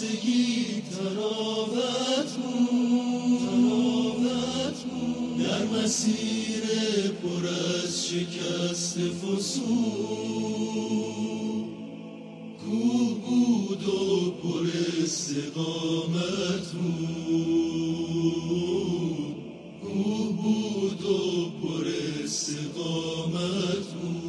خستگی تراوت در مسیر پر از شکست فسون، کوه بود و پر استقامت بود، کوه بود و پر استقامت بود.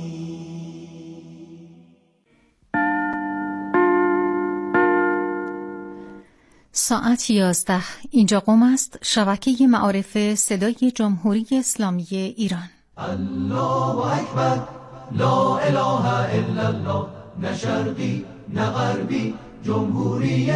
ساعت 11. اینجا قم است، شبکه معارف صدای جمهوری اسلامی ایران. الله اکبر، لا اله الا الله، نه شرقی نه غربی، جمهوری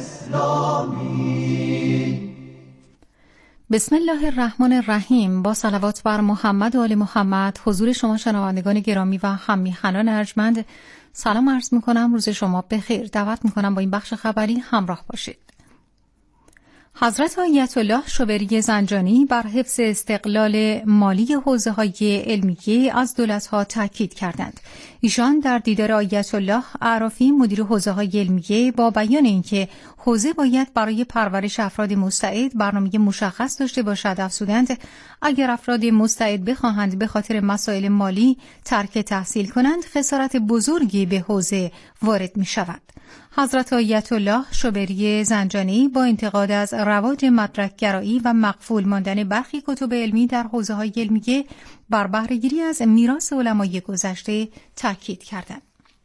اسلامی. بسم الله الرحمن الرحیم. با صلوات بر محمد و آل محمد حضور شما شنوندگان گرامی و هم‌میهنان ارجمند سلام عرض می‌کنم. روز شما بخیر. دعوت می‌کنم با این بخش خبری همراه باشید. حضرت آیت الله شوبری زنجانی بر حفظ استقلال مالی حوزه‌های علمیه از دولت‌ها تاکید کردند. ایشان در دیدار آیت الله اعرافی مدیر حوزه‌های علمیه با بیان اینکه حوزه باید برای پرورش افراد مستعد برنامه مشخص داشته باشد افزودند اگر افراد مستعد بخواهند به خاطر مسائل مالی ترک تحصیل کنند خسارت بزرگی به حوزه وارد می‌شود. حضرت آیت الله شوبری زنجانی با انتقاد از رواج مدرک‌گرایی و مقفول ماندن برخی کتب علمی در حوزه‌های علمیه بر بهره‌گیری از میراث علمای گذشته تاکید کردند.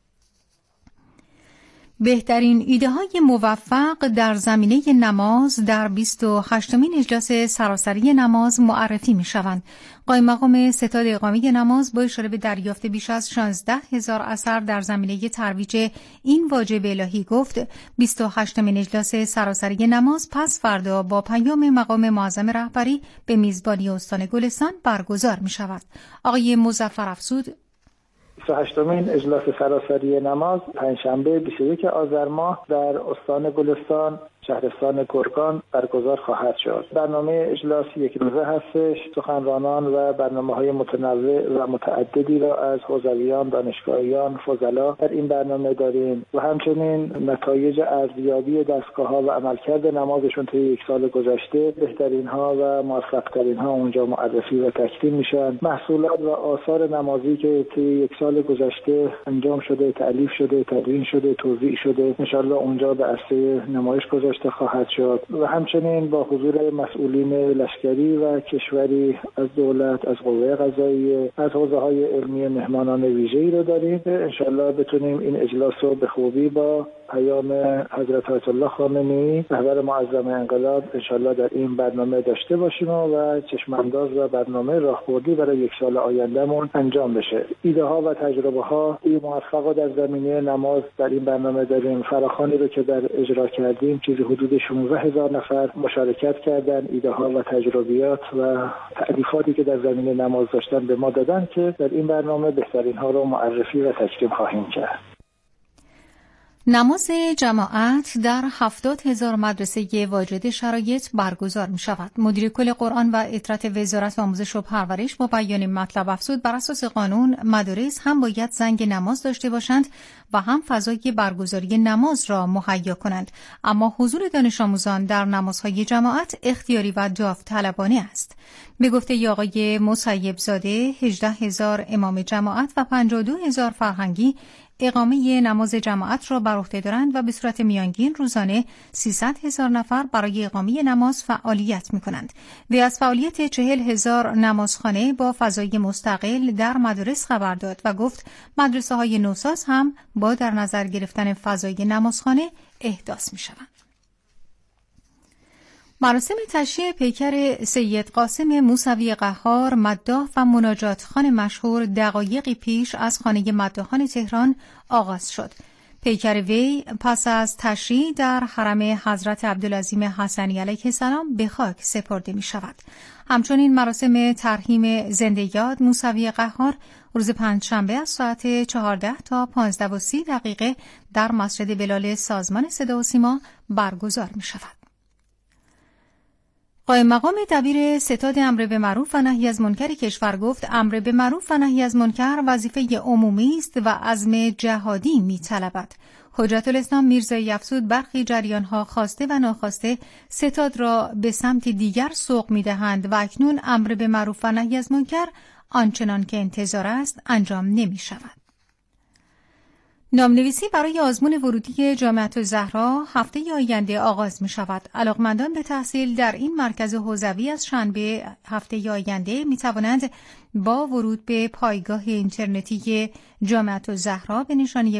بهترین ایده‌های موفق در زمینه نماز در 28مین اجلاس سراسری نماز معرفی می‌شوند. قائم مقام ستاد اقامه نماز با اشاره به دریافت بیش از 16,000 اثر در زمینه ترویج این واجب الهی گفت 28مین اجلاس سراسری نماز پس فردا با پیام مقام معظم رهبری به میزبانی استان گلستان برگزار می‌شود. آقای مظفر افزود 28مین اجلاس سراسری نماز پنجشنبه 21 آذر ماه در استان گلستان شهرستان گرگان برگزار خواهد شد. برنامه اجلاس یک روزه هستش. سخنرانان و برنامه‌های متنوع و متعددی را از حوزویان، دانشگاهیان، فضلا در این برنامه داریم و همچنین نتایج ارزیابی دستگاه‌ها و عملکرد نمازشون طی یک سال گذشته، بهترین‌ها و موفق‌ترین‌ها اونجا معرفی و تکریم میشن. محصولات و آثار نمازی که طی یک سال گذشته انجام شده، تألیف شده، تدوین شده، توزیع شده، ان شاءالله اونجا به عرصه نمایش گذاشته خواهد شد و همچنین با حضور مسئولین لشکری و کشوری از دولت، از قوه قضاییه، از حوزه‌های علمی مهمانان ویژه‌ای رو داریم. انشالله بتونیم این اجلاس رو به خوبی با پیام حضرت آیت الله خامنه‌ای رهبر معظم انقلاب انشالله در این برنامه داشته باشیم و چشمانداز و برنامه راهبردی برای یک سال آیندهمون انجام بشه. ایده ها و تجربه ها موفق در زمینه نماز در این برنامه داریم. فراخوانی رو که در اجرا کردیم چیزی حدود 16,000 نفر مشارکت کردن. ایده ها و تجربیات و تعریفاتی که در زمینه نماز داشتن به ما دادن که در این برنامه بهترین ها رو معرفی و تکریم خواهیم کرد. نماز جماعت در 70,000 مدرسه واجد شرایط برگزار می شود. مدیر کل قرآن و اطرت وزارت آموزش و پرورش با بیان مطلب افزود بر اساس قانون مدارس هم باید زنگ نماز داشته باشند و هم فضای برگزاری نماز را مهیا کنند، اما حضور دانش آموزان در نمازهای جماعت اختیاری و داوطلبانه است. به گفته آقای مسیب زاده 18,000 امام جماعت و 52,000 فرهنگی اقامه نماز جماعت را بر عهده دارند و به صورت میانگین روزانه 300,000 نفر برای اقامه نماز فعالیت می‌کنند. وی از فعالیت 40,000 نمازخانه با فضای مستقل در مدارس خبر داد و گفت مدرسه‌های نوساز هم با در نظر گرفتن فضای نمازخانه احداث می‌شوند. مراسم تشییع پیکر سید قاسم موسوی قهار مداح و مناجات خوان مشهور دقایقی پیش از خانه مداحان تهران آغاز شد. پیکر وی پس از تشییع در حرم حضرت عبدالعظیم حسنی علیه السلام به خاک سپرده می شود. همچنین مراسم ترحیم زنده یاد موسوی قهار روز پنجشنبه از ساعت 14 تا 15:30 در مسجد بلال سازمان صدا و سیما برگزار می شود. قائم مقام دبیر ستاد امر به معروف و نهی از منکر کشور گفت امر به معروف و نهی از منکر وظیفه عمومی است و عزم جهادی می‌طلبد. حجت الاسلام میرزایی افزود برخی جریان‌ها خواسته و ناخواسته ستاد را به سمت دیگر سوق می‌دهند و اکنون امر به معروف و نهی از منکر آنچنان که انتظار است انجام نمی‌شود. نامنویسی برای آزمون ورودی جامعة الزهرا هفته آینده آغاز می شود. علاقمندان به تحصیل در این مرکز حوزوی از شنبه هفته آینده می توانند با ورود به پایگاه اینترنتی جامعة الزهرا به نشانی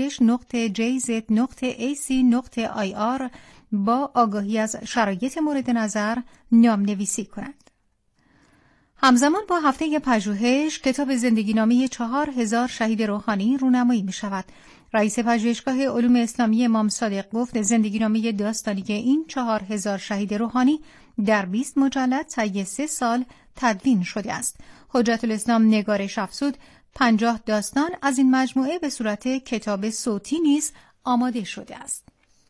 pazirish.jz.ac.ir با آگاهی از شرایط مورد نظر نامنویسی کنند. همزمان با هفته پژوهش کتاب زندگینامه 4000 شهید روحانی رونمایی می شود. رئیس پژوهشگاه علوم اسلامی امام صادق گفت زندگینامه داستانی این 4000 شهید روحانی در 20 مجلد طی 3 سال تدوین شده است. حجت الاسلام نگارش افزود 50 داستان از این مجموعه به صورت کتاب صوتی نیز آماده شده است.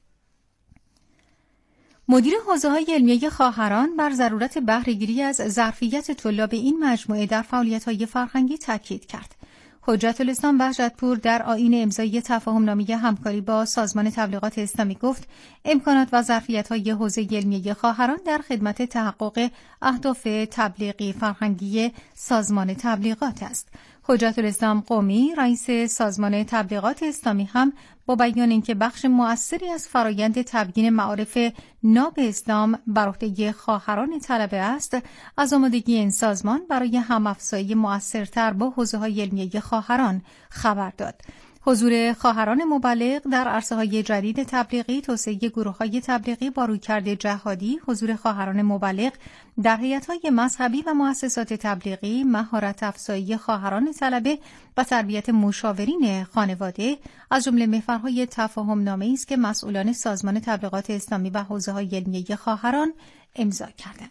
مدیر حوزه‌های علمیه خواهران بر ضرورت بهره‌گیری از ظرفیت طلاب این مجموعه در فعالیت‌های فرهنگی تاکید کرد. حجت الاسلام بهجت‌پور در آیین امضای تفاهم‌نامه همکاری با سازمان تبلیغات اسلامی گفت امکانات و ظرفیت‌های حوزه علمیه خواهران در خدمت تحقق اهداف تبلیغی فرهنگی سازمان تبلیغات است. حجت الاسلام قمی رئیس سازمان تبلیغات اسلامی هم با بیان اینکه بخش مؤثری از فرایند تبیین معارف ناب اسلام بر عهده خواهران طلبه است، از آمادگی این سازمان برای هم‌افزایی مؤثرتر با حوزه‌های علمیه خواهران خبر داد. حضور خواهران مبلغ در عرصه‌های جدید تبلیغی، توسعه گروه‌های تبلیغی با رویکرد جهادی، حضور خواهران مبلغ در هیئت‌های مذهبی و مؤسسات تبلیغی، مهارت افزایی خواهران طلبه و تربیت مشاورین خانواده از جمله محورهای تفاهم‌نامه‌ای است که مسئولان سازمان تبلیغات اسلامی و حوزه‌های علمیه خواهران امضا کردند.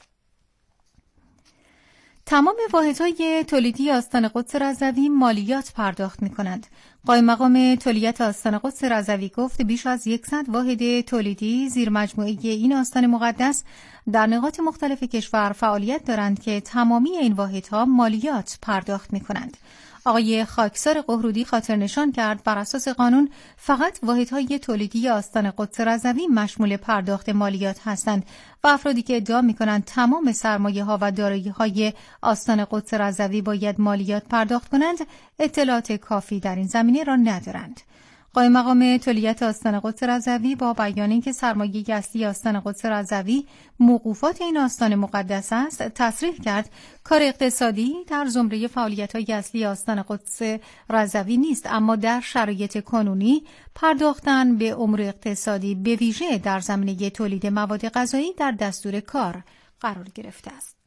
تمام واحدهای تولیدی آستان قدس رضوی مالیات پرداخت می‌کنند. قائم مقام تولیت آستان قدس رضوی گفت بیش از 100 واحد تولیدی زیر مجموعه این آستان مقدس در نقاط مختلف کشور فعالیت دارند که تمامی این واحدها مالیات پرداخت می‌کنند. آقای خاکسار قهرودی خاطر نشان کرد بر اساس قانون فقط واحدهای تولیدی آستان قدس رضوی مشمول پرداخت مالیات هستند و افرادی که ادعا می‌کنند تمام سرمایه‌ها و دارایی‌های آستان قدس رضوی باید مالیات پرداخت کنند اطلاعات کافی در این زمینه را ندارند. قائم مقام تولیت آستان قدس رضوی با بیان اینکه سرمایه اصلی آستان قدس رضوی موقوفات این آستان مقدس است، تصریح کرد کار اقتصادی در زمره فعالیت‌های اصلی آستان قدس رضوی نیست، اما در شرایط کنونی پرداختن به امور اقتصادی به ویژه در زمینه تولید مواد غذایی در دستور کار قرار گرفته است.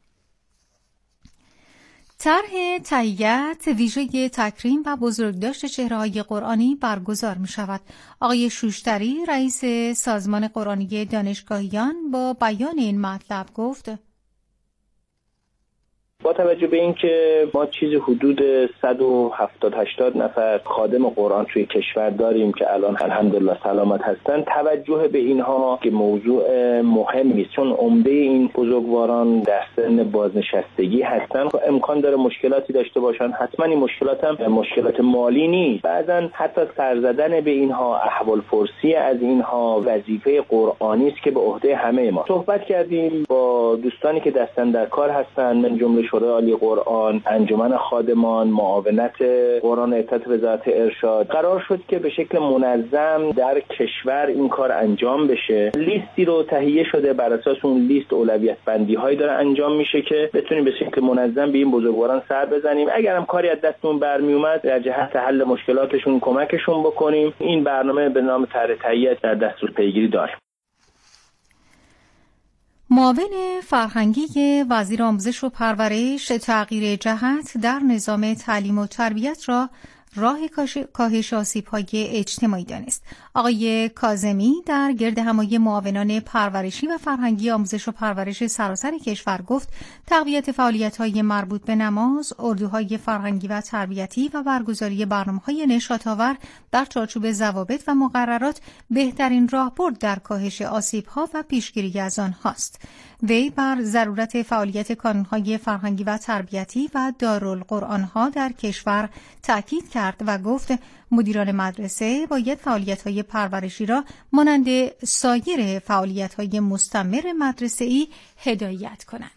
طرح تهیت ویژه تکریم و بزرگداشت چهره‌های قرآنی برگزار می‌شود. آقای شوشتری رئیس سازمان قرآنی دانشگاهیان با بیان این مطلب گفت با توجه به اینکه ما چیزی حدود 170-80 نفر خادم قرآن توی کشور داریم که الان الحمدلله سلامت هستن، توجه به اینها که موضوع مهمی است، چون عمده این بزرگواران در سن بازنشستگی هستن، امکان داره مشکلاتی داشته باشن. حتما این مشکلات هم مشکلات مالی نیست، بعضا حتی سر زدن به اینها، احوال پرسی از اینها وظیفه قرآنی است که به عهده همه ما. صحبت کردیم با دوستانی که دستن در کار هستن، من جمله شورای عالی قرآن، انجمن خادمان، معاونت قرآن اتحاد وزارت ارشاد، قرار شد که به شکل منظم در کشور این کار انجام بشه. لیستی رو تهیه شده، بر اساس اون لیست اولویت بندی هایی داره انجام میشه که بتونیم به شکل منظم به این بزرگواران سر بزنیم. اگر هم کاری از دستمون برمی اومد در جهت حل مشکلاتشون کمکشون بکنیم. این برنامه به نام طرح تهیه در دستور پیگیری داریم. معاون فرهنگی وزیر آموزش و پرورش تغییر جهت در نظام تعلیم و تربیت را راه کاهش آسیب‌های اجتماعی دانست. آقای کاظمی در گردهمایی معاونان پرورشی و فرهنگی آموزش و پرورش سراسر کشور گفت تقویت فعالیت‌های مربوط به نماز، اردوهای فرهنگی و تربیتی و برگزاری برنامه‌های نشاط‌آور در چارچوب ضوابط و مقررات بهترین راهبرد در کاهش آسیب‌ها و پیشگیری از آنهاست. وی بر ضرورت فعالیت کانون‌های فرهنگی و تربیتی و دارالقرآن‌ها در کشور تأکید کرد و گفت مدیران مدرسه باید فعالیت‌های پرورشی را مانند سایر فعالیت‌های مستمر مدرسه‌ای هدایت کنند.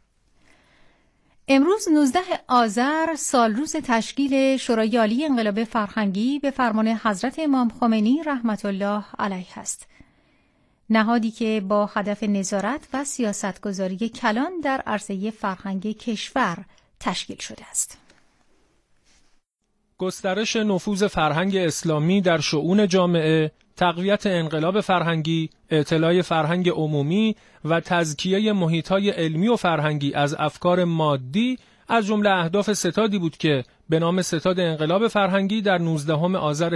امروز 19 آذر سالروز تشکیل شورای عالی انقلاب فرهنگی به فرمان حضرت امام خمینی رحمت الله علیه است. نهادی که با هدف نظارت و سیاستگذاری کلان در عرصه فرهنگ کشور تشکیل شده است. گسترش نفوذ فرهنگ اسلامی در شؤون جامعه، تقویت انقلاب فرهنگی، اطلاع فرهنگ عمومی و تزکیه محیط‌های علمی و فرهنگی از افکار مادی از جمله اهداف ستادی بود که به نام ستاد انقلاب فرهنگی در 19 آذر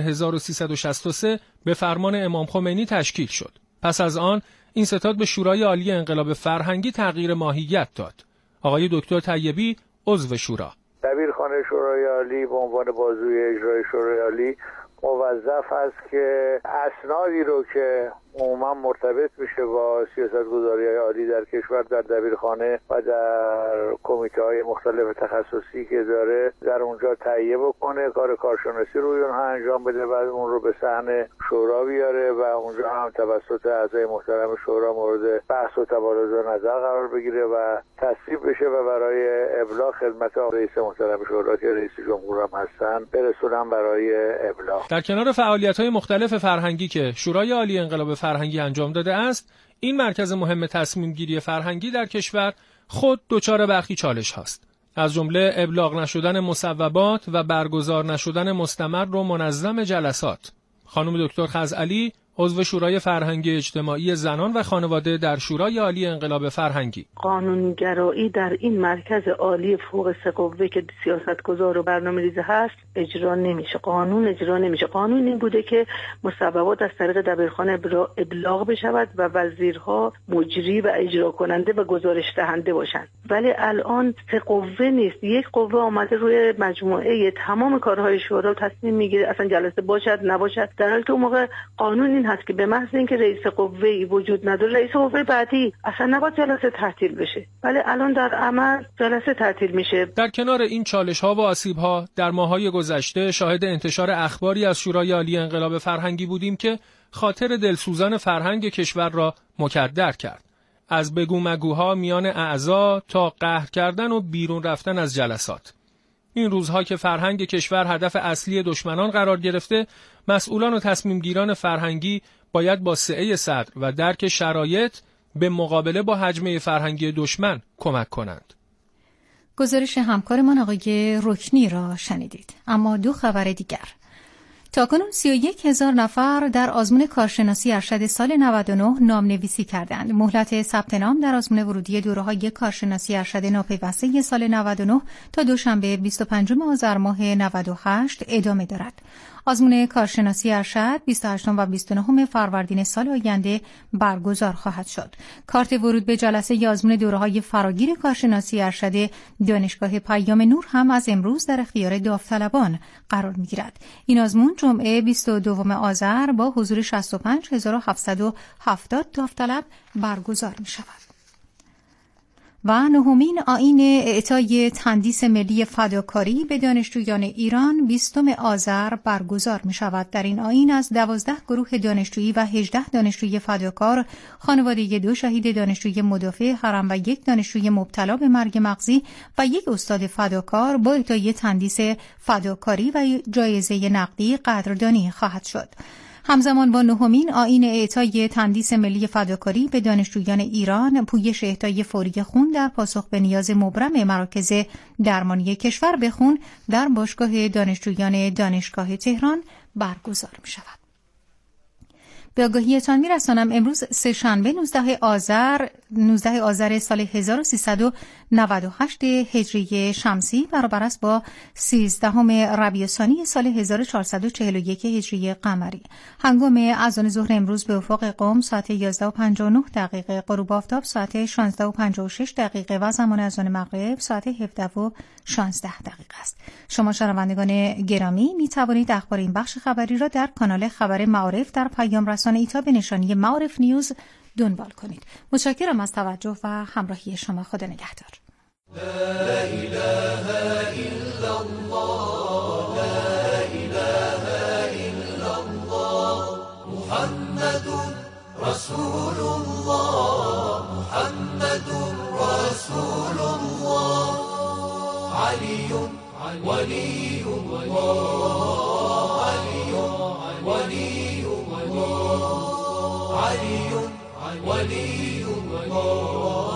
1363 به فرمان امام خمینی تشکیل شد. پس از آن این ستاد به شورای عالی انقلاب فرهنگی تغییر ماهیت داد. آقای دکتر طیبی عضو شورا: دبیرخانه شورای عالی به عنوان بازوی اجرای شورای عالی موظف است که اسنادی رو که عموما مرتبط میشه با سیاست‌گذاری‌های عالی در کشور در دبیرخانه و در کمیته‌های مختلف تخصصی که داره در اونجا تهیه بکنه، کار کارشناسی روی اونها انجام بده، بعد اون رو به صحن شورا بیاره و اونجا هم توسط اعضای محترم شورا مورد بحث و تبادل نظر قرار بگیره و تصویب بشه و برای ابلاغ خدمت رئیس محترم شورا که رئیس جمهور هم هستن برسونن برای ابلاغ. در کنار فعالیت‌های مختلف فرهنگی که شورای عالی انقلاب فرهنگی انجام داده است، این مرکز مهم تصمیم گیری فرهنگی در کشور خود دچار برخی چالش هاست. از جمله ابلاغ نشدن مصوبات و برگزار نشدن مستمر و منظم جلسات. خانم دکتر خزعلی عضو شورای فرهنگی اجتماعی زنان و خانواده در شورای عالی انقلاب فرهنگی: قانونگرایی در این مرکز عالی فوق سه قوه که سیاستگزار و برنامه‌ریز هست اجرا نمیشه. قانون اجرا نمیشه. قانون این بوده که مصوبات از طریق دبیرخانه ابلاغ بشود و وزیرها مجری و اجرا کننده و گزارش دهنده باشند. ولی الان سه قوه نیست. یک قوه آمده روی مجموعه تمام کارهای شورا تصمیم میگیره اصلا جلسه باشد نباشد، در حالی که اون موقع قانون این هست که به محض اینکه رئیس قوه‌ای وجود نداره رئیس قوه بعدی اصلا نباید جلسه تعطیل بشه. ولی الان در عمل جلسه تعطیل میشه. در کنار این چالش‌ها و آسیب‌ها در ماه‌های گذشته شاهد انتشار اخباری از شورای عالی انقلاب فرهنگی بودیم که خاطر دلسوزان فرهنگ کشور را مکدر کرد. از بگو مگوها میان اعضا تا قهر کردن و بیرون رفتن از جلسات. این روزها که فرهنگ کشور هدف اصلی دشمنان قرار گرفته، مسئولان و تصمیمگیران فرهنگی باید با سعه صدر و درک شرایط به مقابله با هجمه فرهنگی دشمن کمک کنند. گزارش همکارمان آقای رکنی را شنیدید. اما دو خبر دیگر. تاکنون 31,000 نفر در آزمون کارشناسی ارشد سال 99 نامنویسی کردند. مهلت ثبت نام در آزمون ورودی دوره‌های کارشناسی ارشد ناپیوسته سال 99 تا دوشنبه 25 آذر ماه 98 ادامه دارد. آزمون کارشناسی ارشد 28 و 29 فروردین سال آینده برگزار خواهد شد. کارت ورود به جلسه آزمون دوره‌های فراگیر کارشناسی ارشد دانشگاه پیام نور هم از امروز در اختیار داوطلبان قرار می‌گیرد. این آزمون جمعه 22 آذر با حضور 65770 داوطلب برگزار می‌شود. و نهمین آیین اعطای تندیس ملی فداکاری به دانشجویان ایران 20 آذر برگزار می شود. در این آیین از 12 گروه دانشجویی و 18 دانشجوی فداکار، خانواده 2 شهید دانشجوی مدافع حرم و 1 دانشجوی مبتلا به مرگ مغزی و 1 استاد فداکار با اعطای تندیس فداکاری و جایزه نقدی قدردانی خواهد شد. همزمان با نهمین آیین اعطای تندیس ملی فداکاری به دانشجویان ایران، پویش اهدای فوری خون در پاسخ به نیاز مبرم مراکز درمانی کشور به خون در باشگاه دانشجویان دانشگاه تهران برگزار می شود. به آگاهیتان می‌رسانم امروز سه‌شنبه 19 آذر سال 1398 هجری شمسی برابر است با 13 ربیع الثانی سال 1441 هجری قمری. هنگام اذان ظهر امروز به افق قم ساعت 11:59 غروب آفتاب ساعت 16:56 و زمان اذان مغرب ساعت 17:16 است. شما شنوندگان گرامی می توانید اخبار این بخش خبری را در کانال خبر معارف در پیام رسانه ایتا به نشانی معارف نیوز دنبال کنید. متشکرم از توجه و همراهی شما. خدا نگهدار. لا إله إلا الله لا إله إلا الله محمد رسول الله محمد رسول الله علي ولي الله علي ولي الله علي ولي الله.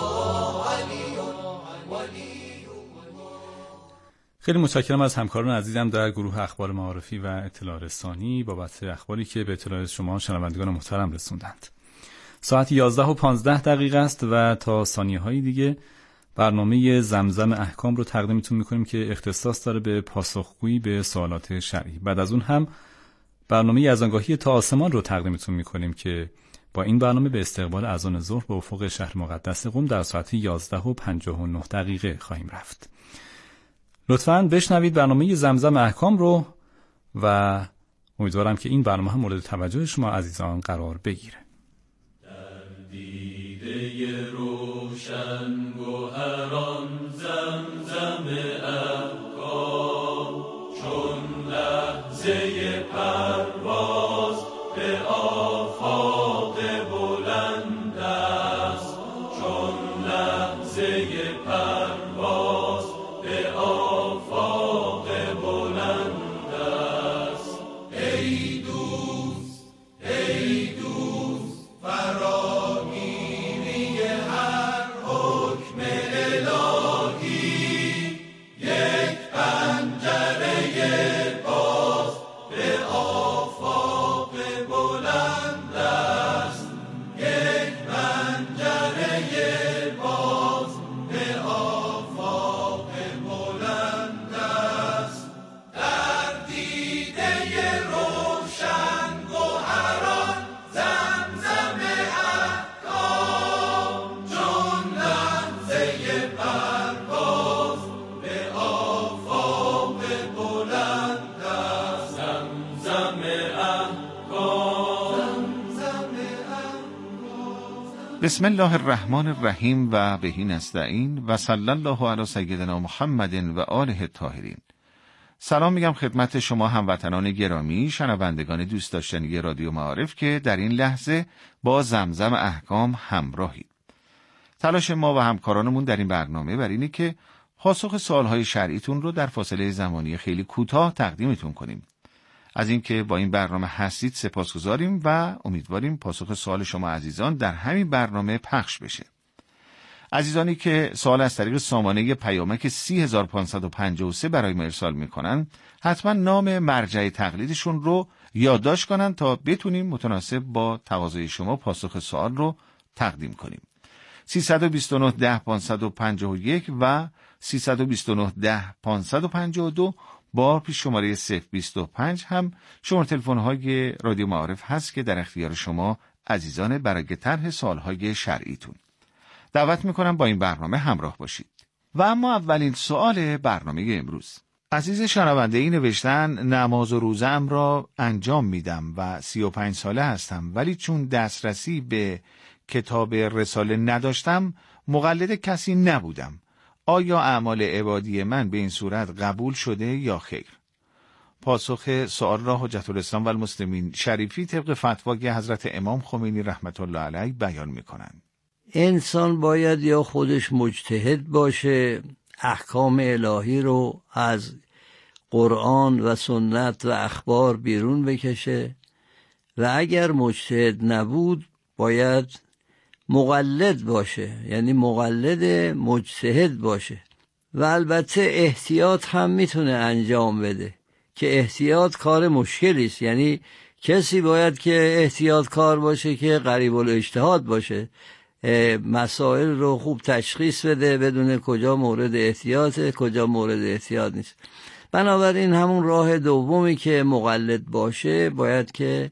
خیلی متشکرم از همکاران عزیزم در گروه اخبار معارفی و اطلاع رسانی بابت اخباری که به اطلاع شما شنوندگان محترم رسوندند. ساعت 11:15 است و تا ثانیه‌های دیگه برنامه زمزم احکام رو تقدیمتون می‌کنیم که اختصاص داره به پاسخگویی به سوالات شرعی. بعد از اون هم برنامه یزدانگاهی تا آسمان رو تقدیمتون می‌کنیم که با این برنامه به استقبال اذان ظهر به افق شهر مقدس قم در ساعت 11:59 خواهیم رفت. لطفاً بشنوید برنامه زمزم احکام رو و امیدوارم که این برنامه هم مورد توجه شما عزیزان قرار بگیره. در دیده روشن گوهران زمزم احکام چون لحظه پرواز به آفاق بلند است چون لحظه پرواز به آفاق بلند است. ای دوست فراگیری هر حکم الهی یک پنجره باز به آفاق بلند است یک پنجره باز به آفاق بلند است. در دیده روشن گوهران زمزم احکام چون لحظه پرواز به آفاق بلند است. زمزم احکام بسم الله الرحمن الرحیم و بهی نستعین و صلی الله علی سیدنا محمد و آله الطاهرین. سلام میگم خدمت شما هموطنان گرامی، شنوندگان دوست داشتنی رادیو معارف که در این لحظه با زمزم احکام همراهید. تلاش ما و همکارانمون در این برنامه بر اینه که پاسخ سوالهای شرعیتون رو در فاصله زمانی خیلی کوتاه تقدیمتون کنیم. از اینکه با این برنامه هستید سپاسگزاریم و امیدواریم پاسخ سوال شما عزیزان در همین برنامه پخش بشه. عزیزانی که سوال از طریق سامانه پیامک 30553 برای ما ارسال میکنن حتما نام مرجع تقلیدشون رو یادداشت کنن تا بتونیم متناسب با تقاضای شما پاسخ سوال رو تقدیم کنیم. 329 10 551 و 329 10 552 با پیش شماره 025 هم شماره تلفن‌های رادیو معارف هست که در اختیار شما عزیزان برای طرح سوال‌های شرعیتون. دعوت میکنم با این برنامه همراه باشید. و اما اولین سوال برنامه امروز. عزیز شنونده نوشتن نماز و روزه‌ام را انجام میدم و 35 ساله هستم، ولی چون دسترسی به کتاب رساله نداشتم مقلد کسی نبودم. آیا اعمال عبادی من به این صورت قبول شده یا خیر؟ پاسخ سوال را حجت الاسلام و المسلمین شریفی طبق فتوای حضرت امام خمینی رحمت الله علیه بیان می‌کنند. انسان باید یا خودش مجتهد باشه، احکام الهی رو از قرآن و سنت و اخبار بیرون بکشه، و اگر مجتهد نبود باید مقلد باشه، یعنی مقلد مجتهد باشه. و البته احتیاط هم میتونه انجام بده که احتیاط کار مشکلی است. یعنی کسی باید که احتیاط کار باشه که قریب الاجتهاد باشه، مسائل رو خوب تشخیص بده، بدون کجا مورد احتیاطه کجا مورد احتیاط نیست. بنابراین همون راه دومی که مقلد باشه باید که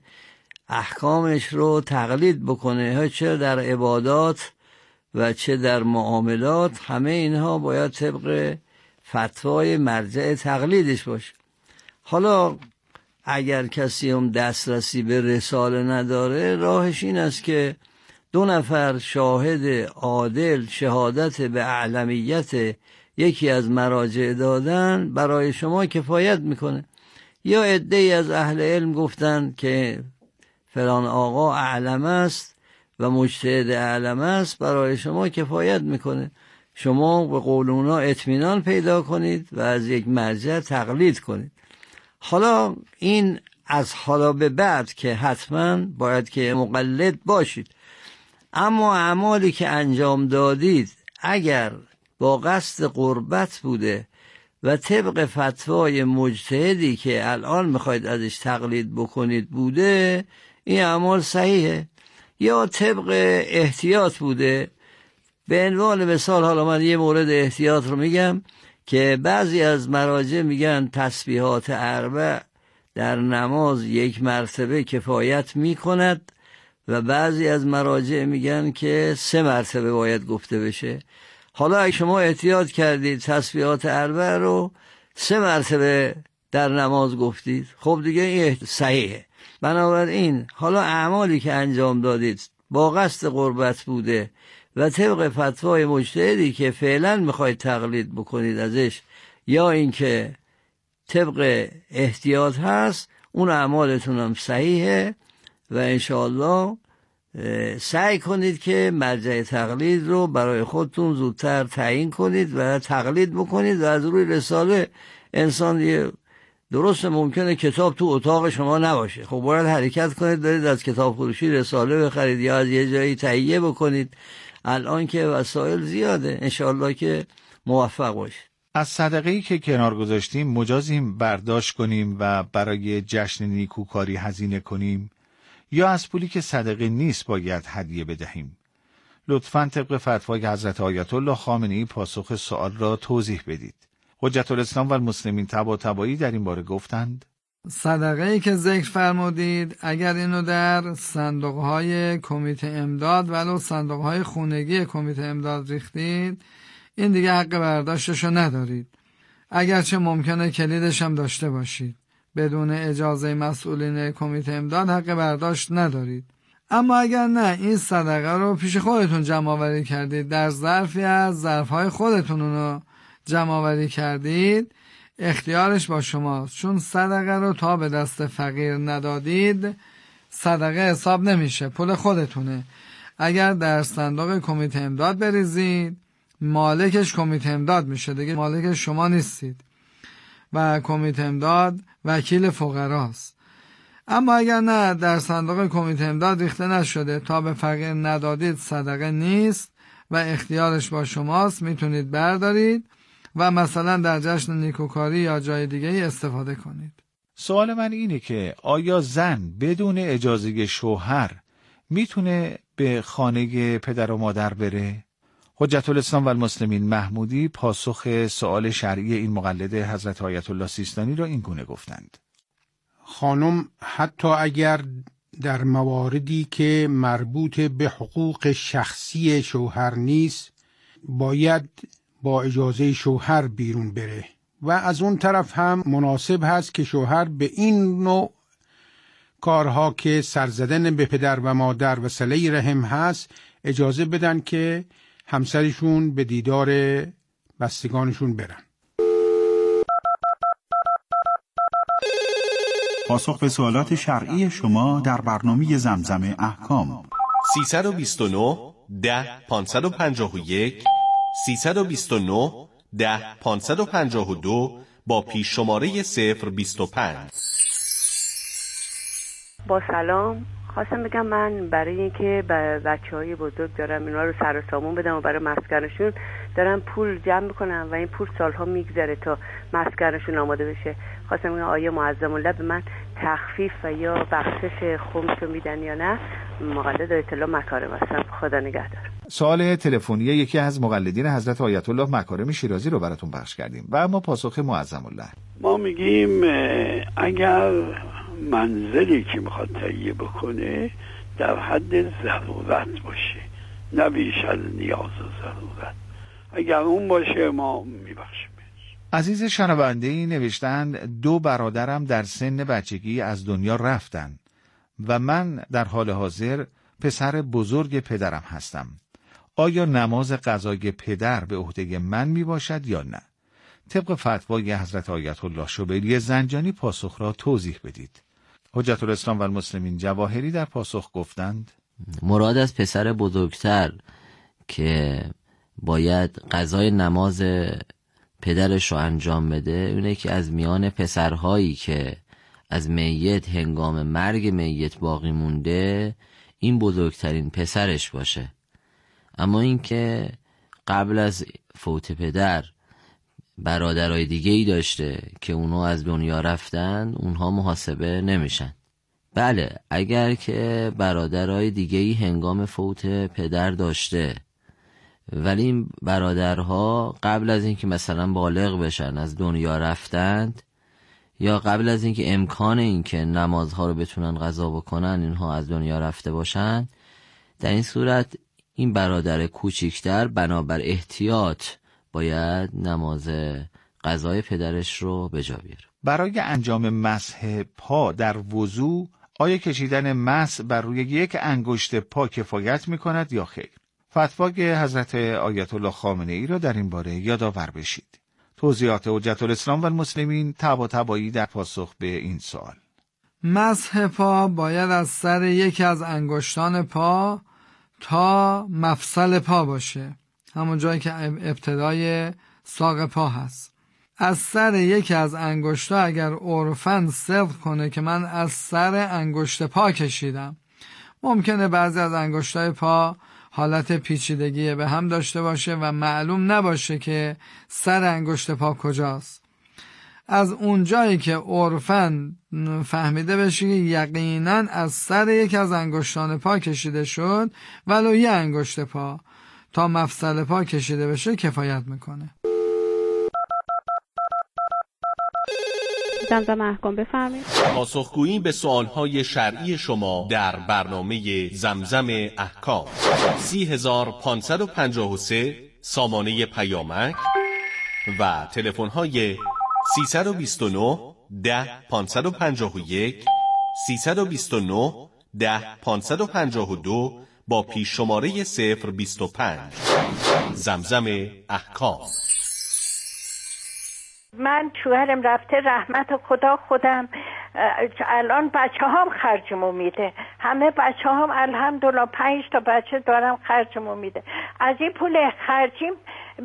احکامش رو تقلید بکنه، چه در عبادات و چه در معاملات، همه اینها باید طبق فتوای مرجع تقلیدش باشه. حالا اگر کسی هم دسترسی به رساله نداره، راهش این است که 2 نفر شاهد عادل شهادت به اعلمیت یکی از مراجع دادن برای شما کفایت میکنه. یا عده‌ای از اهل علم گفتن که فلان آقا اعلم است و مجتهد اعلم است، برای شما کفایت میکنه. شما به قول اونا اطمینان پیدا کنید و از یک مرجع تقلید کنید. حالا این از حالا به بعد که حتما باید که مقلد باشید، اما اعمالی که انجام دادید اگر با قصد قربت بوده و طبق فتوای مجتهدی که الان میخواید ازش تقلید بکنید بوده، این اعمال صحیحه. یا طبق احتیاط بوده. به عنوان مثال حالا من یه مورد احتیاط رو میگم که بعضی از مراجع میگن تسبیحات 4 در نماز 1 مرتبه کفایت میکند و بعضی از مراجع میگن که 3 مرتبه باید گفته بشه. حالا اگه شما احتیاط کردید تسبیحات 4 رو 3 مرتبه در نماز گفتید، خب دیگه این صحیحه. بنابراین حالا اعمالی که انجام دادید با قصد قربت بوده و طبق فتوای مجتهدی که فعلا میخواید تقلید بکنید ازش، یا اینکه طبق احتیاط هست، اون اعمالتون هم صحیحه و انشاءالله سعی کنید که مرجع تقلید رو برای خودتون زودتر تعیین کنید و تقلید بکنید. و از روی رساله انسان درست ممکنه کتاب تو اتاق شما نباشه، خب باید حرکت کنید، دارید از کتاب فروشی رساله بخرید یا از یه جایی تهیه بکنید. الان که وسایل زیاده، انشاءالله که موفق باشید. از صدقه‌ای که کنار گذاشتیم مجازیم برداشت کنیم و برای جشن نیکوکاری هزینه کنیم، یا از پولی که صدقه نیست باید هدیه بدهیم؟ لطفاً طبق فتوای حضرت آیت الله خامنه‌ای پاسخ سوال را توضیح بدید. حجت الاسلام و المسلمین طباطبایی در این باره گفتند: صدقه‌ای که ذکر فرمودید اگر اینو در صندوق‌های کمیته امداد ولو صندوق‌های خونگی کمیته امداد ریختید، این دیگه حق برداشتشو ندارید، اگرچه ممکنه کلیدش هم داشته باشید. بدون اجازه مسئولین کمیته امداد حق برداشت ندارید. اما اگر نه، این صدقه رو پیش خودتون جمع آوری کردید، در ظرفی از ظرف‌های خودتون اونو جمع آوری کردید، اختیارش با شماست. چون صدقه رو تا به دست فقیر ندادید صدقه حساب نمیشه، پول خودتونه. اگر در صندوق کمیته امداد بریزید، مالکش کمیته امداد میشه، دیگه مالکش شما نیستید و کمیته امداد وکیل فقراست. اما اگر نه، در صندوق کمیته امداد ریخته نشده، تا به فقیر ندادید، صدقه نیست و اختیارش با شماست، میتونید بردارید و مثلا در جشن نیکوکاری یا جای دیگه استفاده کنید. سوال من اینه که آیا زن بدون اجازه شوهر میتونه به خانه پدر و مادر بره؟ حجت الاسلام و المسلمین محمودی پاسخ سوال شرعی این مقلد حضرت آیت الله سیستانی را این گونه گفتند: خانم حتی اگر در مواردی که مربوط به حقوق شخصی شوهر نیست باید با اجازه شوهر بیرون بره، و از اون طرف هم مناسب هست که شوهر به این نوع کارها که سرزدن به پدر و مادر و صله رحم هست اجازه بدن که همسرشون به دیدار بستگانشون برن. پاسخ به سوالات شرعی شما در برنامه زمزم احکام. 329 10 551 329 10 552 با پیش شماره 025. با سلام، خواستم بگم من برای اینکه بچه‌های بزرگ دارم اینا رو سر و سامون بدم و برای مسکنشون دارم پول جمع میکنم و این پول سالها میگذره تا مسکنشون آماده بشه. خواستم بگم آیا معظم الله به من تخفیف و یا بخشش خمس رو میدن یا نه؟ مقلد اطلاع مکارم هستم. خدا نگهدار. سوال تلفنی یکی از مقلدین حضرت آیت الله مکارم شیرازی رو براتون پخش کردیم و اما پاسخ معظم الله. ما میگیم اگر منزلی که میخواد تهیه بکنه در حد ضرورت باشه، نه بیش از نیاز و ضرورت، اگر اون باشه ما میبخشیم. عزیز شنونده‌ای نوشتند 2 برادرم در سن بچگی از دنیا رفتن و من در حال حاضر پسر بزرگ پدرم هستم. آیا نماز قضای پدر به عهده من می باشد یا نه؟ طبق فتوای حضرت آیت الله شبیری زنجانی پاسخ را توضیح بدید. حجت الاسلام و المسلمین جواهری در پاسخ گفتند مراد از پسر بزرگتر که باید قضای نماز پدرش رو انجام بده اونه که از میان پسرهایی که از میت هنگام مرگ میت باقی مونده این بزرگترین پسرش باشه. اما این که قبل از فوت پدر برادرای دیگه ای داشته که اونها از دنیا رفتن، اونها محاسبه نمیشن. بله، اگر که برادرای دیگه ای هنگام فوت پدر داشته ولی این برادرها قبل از اینکه مثلا بالغ بشن از دنیا رفتند، یا قبل از اینکه امکان اینکه نمازها رو بتونن قضا بکنن اینها از دنیا رفته باشن، در این صورت این برادر کوچیکتر بنابر احتیاط باید نماز قضای پدرش رو به جا بیاره. برای انجام مسح پا در وضو آیا کشیدن مسح بر روی یک انگشت پا کفایت می کند یا خیر؟ فتوای حضرت آیت الله خامنه ای را در این باره یادآور بشید. توضیحات حجت الاسلام و المسلمین طباطبایی در پاسخ به این سوال. مسح پا باید از سر یکی از انگشتان پا تا مفصل پا باشه، همون جایی که ابتدای ساق پا هست. از سر یکی از انگشتا اگر عرفاً صدق کنه که من از سر انگشت پا کشیدم، ممکنه بعضی از انگشتای پا حالت پیچیدگی به هم داشته باشه و معلوم نباشه که سر انگشت پا کجاست. از اون جایی که عرفاً فهمیده بشه که یقیناً از سر یکی از انگشتان پا کشیده شد ولو یه انگشت پا تا مفصل پا کشیده بشه کفایت میکنه. زمزم احکام بفرمایید. پاسخگویی به سوالهای شرعی شما در برنامه زمزم احکام 30553 سامانه پیامک و تلفن‌های 329 10 551 329 10 552 با پیش شماره 025. زمزم احکام. من شوهرم رفته رحمت خدا، خودم الان بچه هم خرجمو میده، همه بچه هم الحمدلله 5 تا بچه دارم خرجمو میده. از این پول خرجیم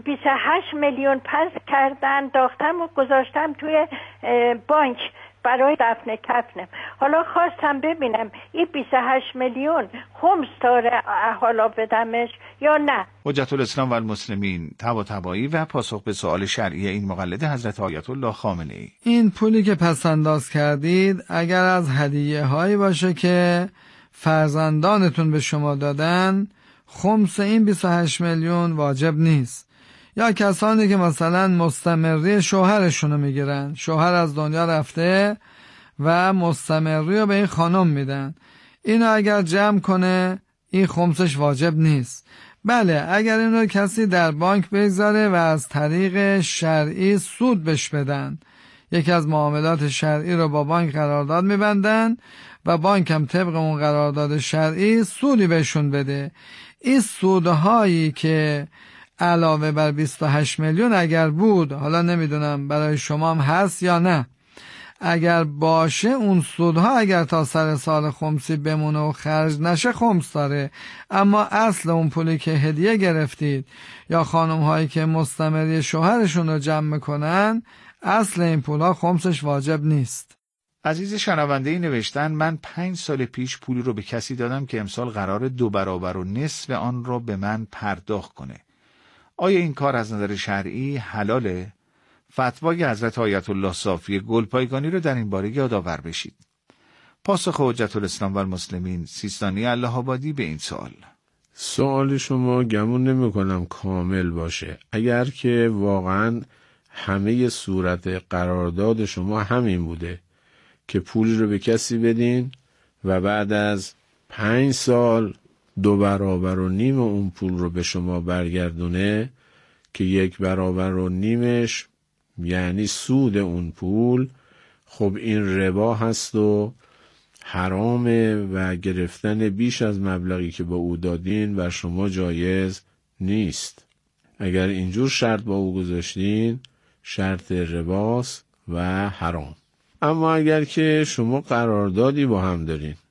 28 میلیون پس کردن داختم و گذاشتم توی بانک برای دفن کفنم. حالا خواستم ببینم این 28 میلیون خمس داره حالا بدمش یا نه. حجت الاسلام و المسلمین طباطبایی و پاسخ به سوال شرعی این مقلد حضرت آیت الله خامنه ای. این پولی که پس انداز کردید اگر از هدیه هایی باشه که فرزندانتون به شما دادن، خمس این 28 میلیون واجب نیست. یا کسانی که مثلا مستمری شوهرشونو میگیرن، شوهر از دنیا رفته و مستمری رو به این خانم میدن، اینو اگر جمع کنه این خمسش واجب نیست. بله، اگر اینو کسی در بانک بگذاره و از طریق شرعی سود بهش بدن، یکی از معاملات شرعی رو با بانک قرارداد میبندن و بانک هم طبق اون قرارداد شرعی سودی بهشون بده، این سودهایی که علاوه بر 28 میلیون اگر بود، حالا نمیدونم برای شما هم هست یا نه، اگر باشه اون سودها اگر تا سر سال خمسی بمونه و خرج نشه خمس داره. اما اصل اون پولی که هدیه گرفتید یا خانم هایی که مستمری شوهرشون رو جمع میکنن، اصل این پولها خمسش واجب نیست. عزیز شنونده‌ای نوشتن من 5 سال پیش پولی رو به کسی دادم که امسال قرار 2 برابر و نصف آن رو به من پرداخت کنه. آیا این کار از نظر شرعی حلاله؟ فتوای حضرت آیت الله صافی گلپایگانی رو در این باره یادآور بشید. پاسخ حجت الاسلام و المسلمین سیستانی الله آبادی به این سوال شما گمون نمی کنم کامل باشه. اگر که واقعا همه صورت قرارداد شما همین بوده که پولی رو به کسی بدین و بعد از 5 سال 2 برابر و نیم اون پول رو به شما برگردونه که 1 برابر و نیمش یعنی سود اون پول، خب این ربا هست و حرامه و گرفتن بیش از مبلغی که با او دادین بر شما جایز نیست. اگر اینجور شرط با او گذاشتین شرط رباست و حرام. اما اگر که شما قراردادی با هم دارین